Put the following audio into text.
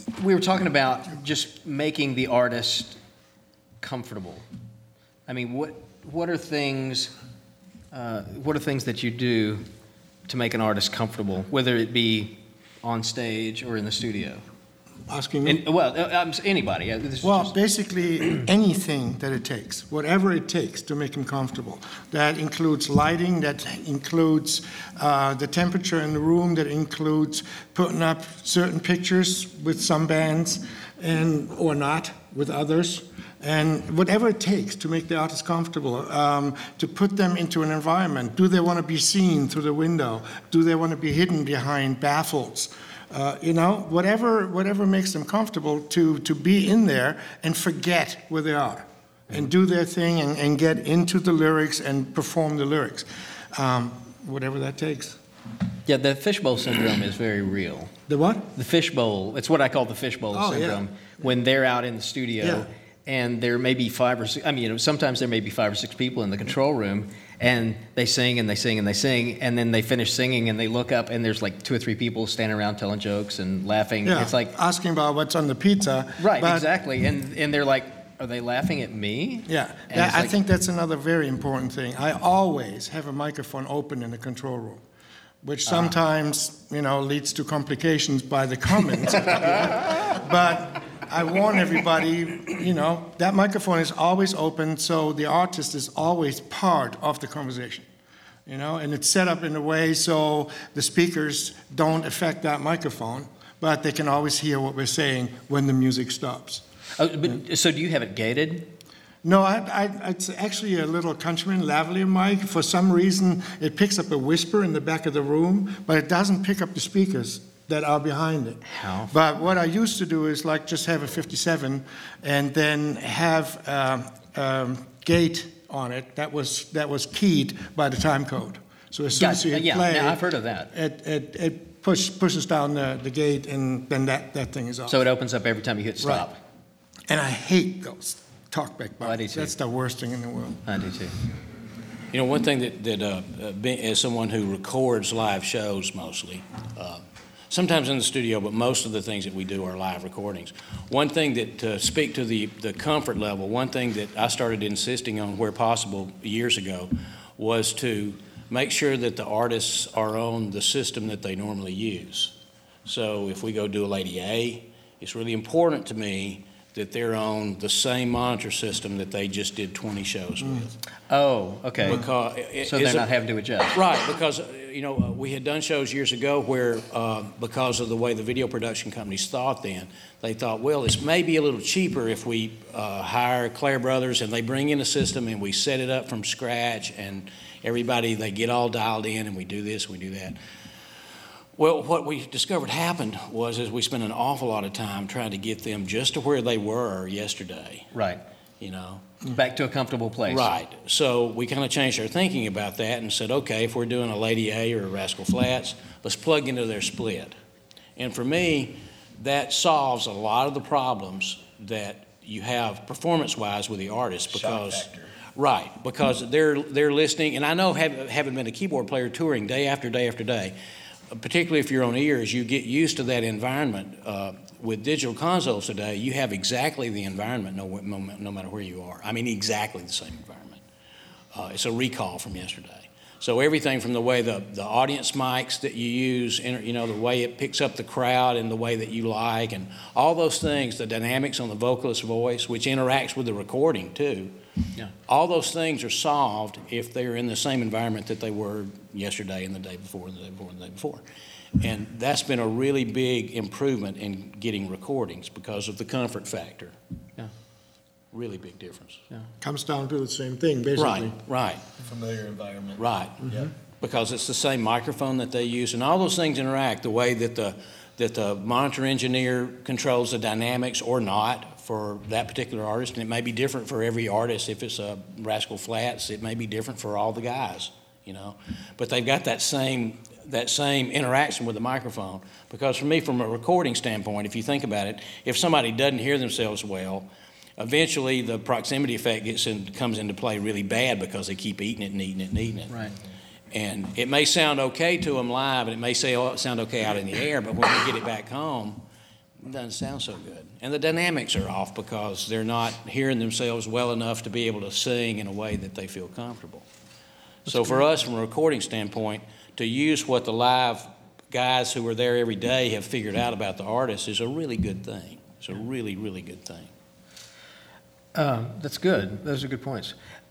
we were talking about just making the artist comfortable. I mean, what are things that you do to make an artist comfortable, whether it be on stage or in the studio? Asking me? Anybody. Basically anything that it takes, whatever it takes to make them comfortable. That includes lighting, that includes the temperature in the room, that includes putting up certain pictures with some bands or not with others. And whatever it takes to make the artist comfortable, to put them into an environment. Do they want to be seen through the window? Do they want to be hidden behind baffles? Whatever makes them comfortable to be in there and forget where they are and do their thing and get into the lyrics and perform the lyrics, whatever that takes. Yeah, the fishbowl syndrome is very real. The what? The fishbowl. It's what I call the fishbowl syndrome. Yeah. When they're out in the studio. Yeah. And there may be 5 or 6, sometimes there may be 5 or 6 people in the control room, and they sing and they sing and they sing, and then they finish singing and they look up and there's like 2 or 3 people standing around telling jokes and laughing. Yeah, it's like asking about what's on the pizza. Right, exactly. And they're like, are they laughing at me? Yeah, I think that's another very important thing. I always have a microphone open in the control room, which sometimes, leads to complications by the comments. But I warn everybody, that microphone is always open, so the artist is always part of the conversation, and it's set up in a way so the speakers don't affect that microphone, but they can always hear what we're saying when the music stops. So do you have it gated? No, it's actually a little Countryman lavalier mic. For some reason, it picks up a whisper in the back of the room, but it doesn't pick up the speakers that are behind it. How? But what I used to do is just have a 57 and then have a gate on it that was keyed by the time code. So as soon as you hit play, I've heard of that. It pushes down the gate, and then that thing is off. So it opens up every time you hit stop. Right. And I hate those talkback buttons. I do too. That's the worst thing in the world. I do too. One thing that as someone who records live shows mostly, sometimes in the studio, but most of the things that we do are live recordings. One thing that, to speak to the comfort level, one thing that I started insisting on where possible years ago was to make sure that the artists are on the system that they normally use. So if we go do a Lady A, it's really important to me that they're on the same monitor system that they just did 20 shows with. Oh, okay. So they're not having to adjust. Right, because we had done shows years ago where because of the way the video production companies thought then, they thought, well, it's maybe a little cheaper if we hire Clare Brothers and they bring in a system and we set it up from scratch and everybody, they get all dialed in and we do this, we do that. Well, what we discovered happened was we spent an awful lot of time trying to get them just to where they were yesterday. Right. Back to a comfortable place. Right. So we kind of changed our thinking about that and said, okay, if we're doing a Lady A or a Rascal Flatts, let's plug into their split. And for me, that solves a lot of the problems that you have performance-wise with the artists because because they're listening. And I know, having been a keyboard player touring day after day after day, particularly if you're on ears, you get used to that environment. With digital consoles today, you have exactly the environment no matter where you are. I mean, exactly the same environment. It's a recall from yesterday. So everything from the way the audience mics that you use, the way it picks up the crowd and the way that you like, and all those things, the dynamics on the vocalist's voice, which interacts with the recording too. Yeah. All those things are solved if they're in the same environment that they were yesterday and the day before and the day before and the day before. And that's been a really big improvement in getting recordings because of the comfort factor. Yeah. Really big difference. Yeah. Comes down to the same thing, basically. Right. Familiar environment. Right. Mm-hmm. Because it's the same microphone that they use, and all those things interact the way that the monitor engineer controls the dynamics or not for that particular artist, and it may be different for every artist. If it's a Rascal Flatts, it may be different for all the guys, But they've got that same interaction with the microphone. Because for me, from a recording standpoint, if you think about it, if somebody doesn't hear themselves well, eventually the proximity effect comes into play really bad because they keep eating it and eating it and eating it. Right. And it may sound okay to them live, and it may sound okay out in the air, but when we get it back home, It doesn't sound so good. And the dynamics are off because they're not hearing themselves well enough to be able to sing in a way that they feel comfortable. So for us, from a recording standpoint, to use what the live guys who are there every day have figured out about the artist is a really good thing. It's a really, really good thing. That's good. Those are good points.